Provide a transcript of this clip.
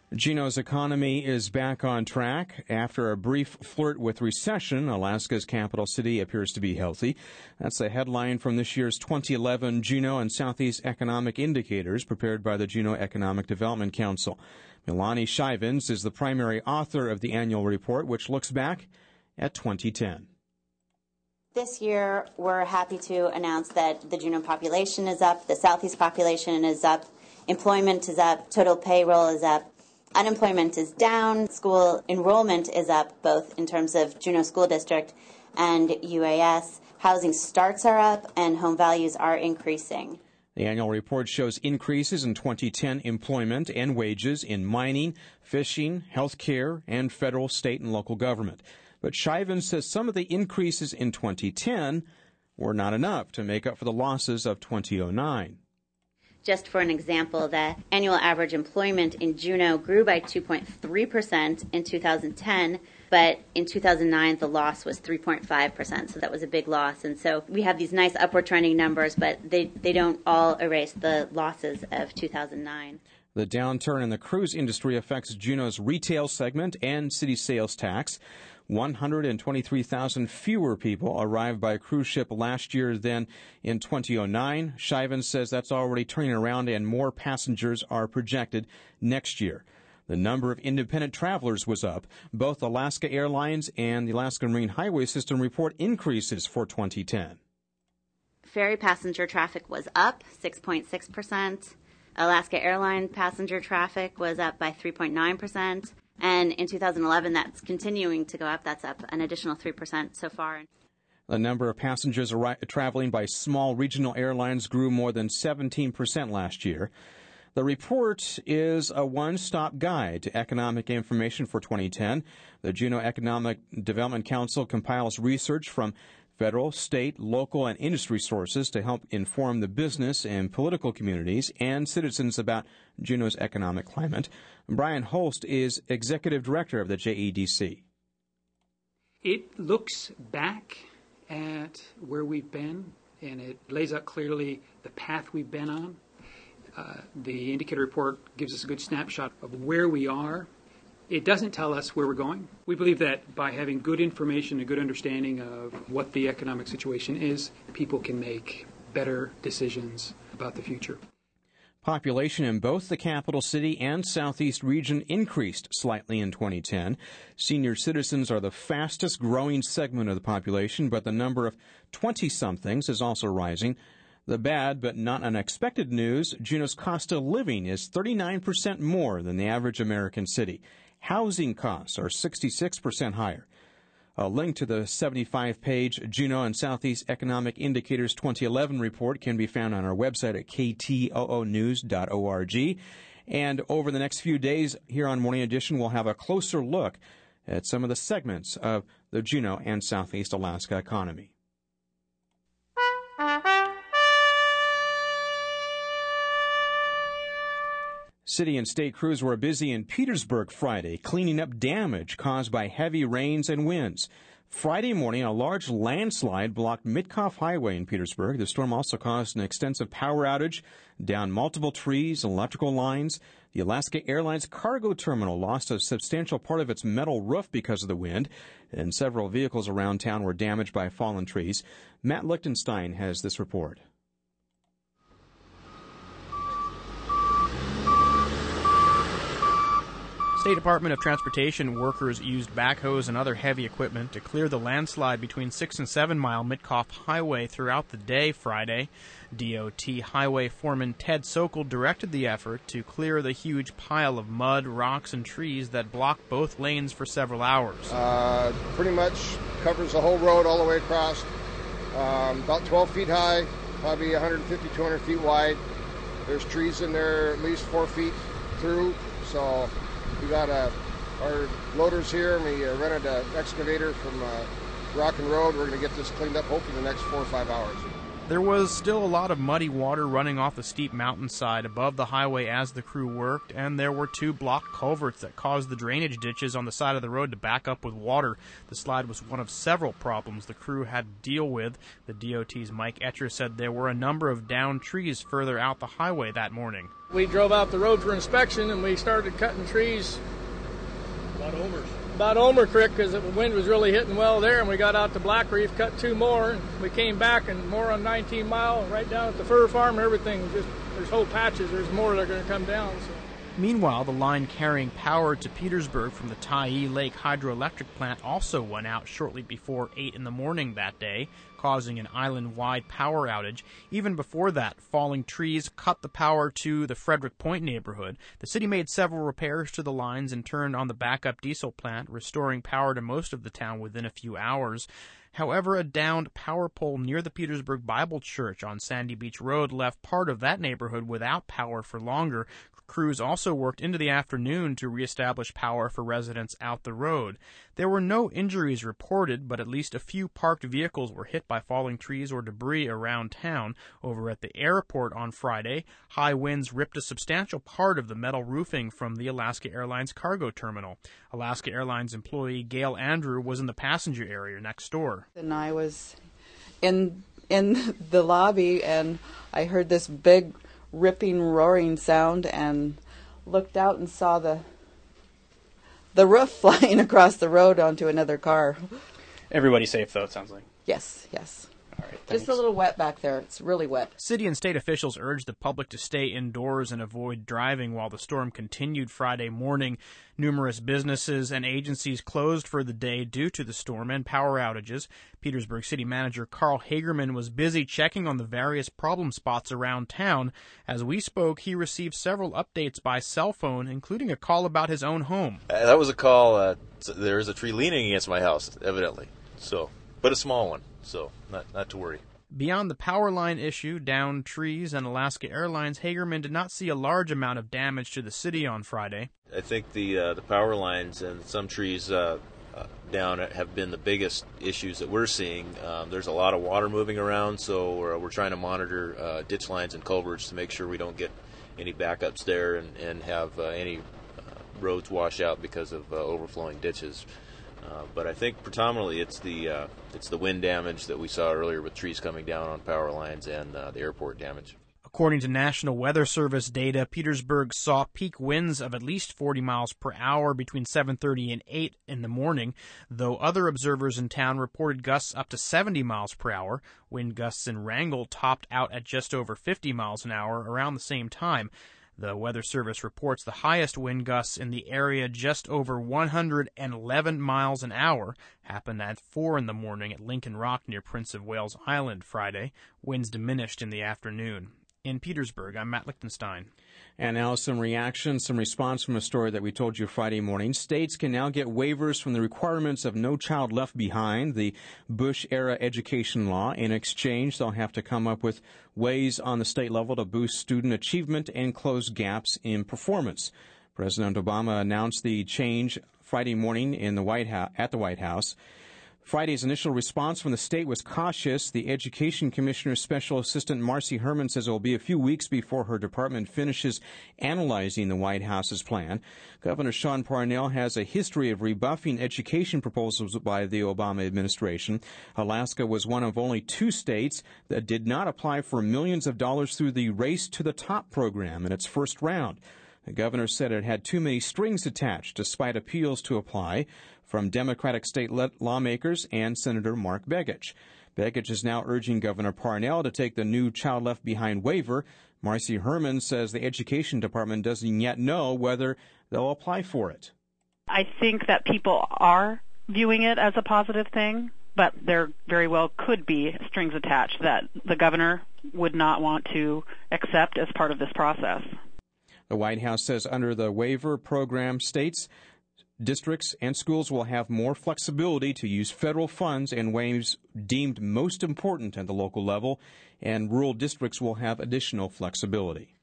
Juneau's economy is back on track. After a brief flirt with recession, Alaska's capital city appears to be healthy. That's a headline from this year's 2011 Juneau and Southeast Economic Indicators prepared by the Juneau Economic Development Council. Milani Shivens is the primary author of the annual report, which looks back at 2010. This year, we're happy to announce that the Juneau population is up, the Southeast population is up, employment is up, total payroll is up. Unemployment is down. School enrollment is up, both in terms of Juneau School District and UAS. Housing starts are up, and home values are increasing. The annual report shows increases in 2010 employment and wages in mining, fishing, health care, and federal, state, and local government. But Shivens says some of the increases in 2010 were not enough to make up for the losses of 2009. Just for an example, the annual average employment in Juneau grew by 2.3% in 2010, but in 2009 the loss was 3.5%, so that was a big loss. And so we have these nice upward trending numbers, but they don't all erase the losses of 2009. The downturn in the cruise industry affects Juneau's retail segment and city sales tax. 123,000 fewer people arrived by cruise ship last year than in 2009. Shivens says that's already turning around and more passengers are projected next year. The number of independent travelers was up. Both Alaska Airlines and the Alaska Marine Highway System report increases for 2010. Ferry passenger traffic was up 6.6%. Alaska Airlines passenger traffic was up by 3.9%. And in 2011, that's continuing to go up. That's up an additional 3% so far. The number of passengers traveling by small regional airlines grew more than 17% last year. The report is a one-stop guide to economic information for 2010. The Juneau Economic Development Council compiles research from federal, state, local, and industry sources to help inform the business and political communities and citizens about Juneau's economic climate. Brian Holst is executive director of the JEDC. It looks back at where we've been, and it lays out clearly the path we've been on. The indicator report gives us a good snapshot of where we are. It doesn't tell us where we're going. We believe that by having good information, a good understanding of what the economic situation is, people can make better decisions about the future. Population in both the capital city and southeast region increased slightly in 2010. Senior citizens are the fastest growing segment of the population, but the number of 20-somethings is also rising. The bad but not unexpected news, Juneau's cost of living is 39% more than the average American city. Housing costs are 66% higher. A link to the 75-page Juneau and Southeast Economic Indicators 2011 report can be found on our website at ktoonews.org. And over the next few days here on Morning Edition, we'll have a closer look at some of the segments of the Juneau and Southeast Alaska economy. City and state crews were busy in Petersburg Friday, cleaning up damage caused by heavy rains and winds. Friday morning, a large landslide blocked Mitkoff Highway in Petersburg. The storm also caused an extensive power outage, downed multiple trees and electrical lines. The Alaska Airlines cargo terminal lost a substantial part of its metal roof because of the wind, and several vehicles around town were damaged by fallen trees. Matt Lichtenstein has this report. State Department of Transportation workers used backhoes and other heavy equipment to clear the landslide between 6 and 7 Mile Mitkoff Highway throughout the day Friday. DOT Highway Foreman Ted Sokol directed the effort to clear the huge pile of mud, rocks, and trees that blocked both lanes for several hours. Pretty much covers the whole road all the way across, about 12 feet high, probably 150, 200 feet wide. There's trees in there at least 4 feet through, so we got our loaders here, and we rented an excavator from Rock and Road. We're going to get this cleaned up hopefully in the next 4 or 5 hours. There was still a lot of muddy water running off the steep mountainside above the highway as the crew worked, and there were 2 blocked culverts that caused the drainage ditches on the side of the road to back up with water. The slide was one of several problems the crew had to deal with. The DOT's Mike Etcher said there were a number of downed trees further out the highway that morning. We drove out the road for inspection, and we started cutting trees about Omer Creek because the wind was really hitting well there, and we got out to Black Reef, cut 2 more, and we came back and more on 19 Mile, right down at the fur farm and everything. Just there's whole patches. There's more that are going to come down. So. Meanwhile, the line carrying power to Petersburg from the Tyee Lake hydroelectric plant also went out shortly before 8 in the morning that day, causing an island-wide power outage. Even before that, falling trees cut the power to the Frederick Point neighborhood. The city made several repairs to the lines and turned on the backup diesel plant, restoring power to most of the town within a few hours. However, a downed power pole near the Petersburg Bible Church on Sandy Beach Road left part of that neighborhood without power for longer. Crews also worked into the afternoon to reestablish power for residents out the road. There were no injuries reported, but at least a few parked vehicles were hit by falling trees or debris around town. Over at the airport on Friday, high winds ripped a substantial part of the metal roofing from the Alaska Airlines cargo terminal. Alaska Airlines employee Gail Andrew was in the passenger area next door. And I was in the lobby, and I heard this big ripping, roaring sound, and looked out and saw the roof flying across the road onto another car. Everybody safe, though, it sounds like. Yes. All right, thanks. Just a little wet back there. It's really wet. City and state officials urged the public to stay indoors and avoid driving while the storm continued Friday morning. Numerous businesses and agencies closed for the day due to the storm and power outages. Petersburg City Manager Carl Hagerman was busy checking on the various problem spots around town. As we spoke, he received several updates by cell phone, including a call about his own home. That was a call. There is a tree leaning against my house, evidently. But a small one, so not to worry. Beyond the power line issue, downed trees, and Alaska Airlines, Hagerman did not see a large amount of damage to the city on Friday. I think the power lines and some trees down have been the biggest issues that we're seeing. There's a lot of water moving around, so we're trying to monitor ditch lines and culverts to make sure we don't get any backups there and have any roads wash out because of overflowing ditches. But I think predominantly it's the wind damage that we saw earlier with trees coming down on power lines and the airport damage. According to National Weather Service data, Petersburg saw peak winds of at least 40 miles per hour between 7:30 and 8 in the morning, though other observers in town reported gusts up to 70 miles per hour. Wind gusts in Wrangell topped out at just over 50 miles an hour around the same time. The Weather Service reports the highest wind gusts in the area, just over 111 miles an hour, happened at 4 in the morning at Lincoln Rock near Prince of Wales Island Friday. Winds diminished in the afternoon. In Petersburg, I'm Matt Lichtenstein. And now some response from a story that we told you Friday morning. States can now get waivers from the requirements of No Child Left Behind, the Bush-era education law. In exchange, they'll have to come up with ways on the state level to boost student achievement and close gaps in performance. President Obama announced the change Friday morning at the White House. Friday's initial response from the state was cautious. The Education Commissioner's Special Assistant Marcy Herman says it will be a few weeks before her department finishes analyzing the White House's plan. Governor Sean Parnell has a history of rebuffing education proposals by the Obama administration. Alaska was one of only 2 states that did not apply for millions of dollars through the Race to the Top program in its first round. The governor said it had too many strings attached, despite appeals to apply from Democratic state lawmakers and Senator Mark Begich. Begich is now urging Governor Parnell to take the No Child Left Behind waiver. Marcy Herman says the Education Department doesn't yet know whether they'll apply for it. I think that people are viewing it as a positive thing, but there very well could be strings attached that the governor would not want to accept as part of this process. The White House says under the waiver program, states, districts, and schools will have more flexibility to use federal funds in ways deemed most important at the local level, and rural districts will have additional flexibility.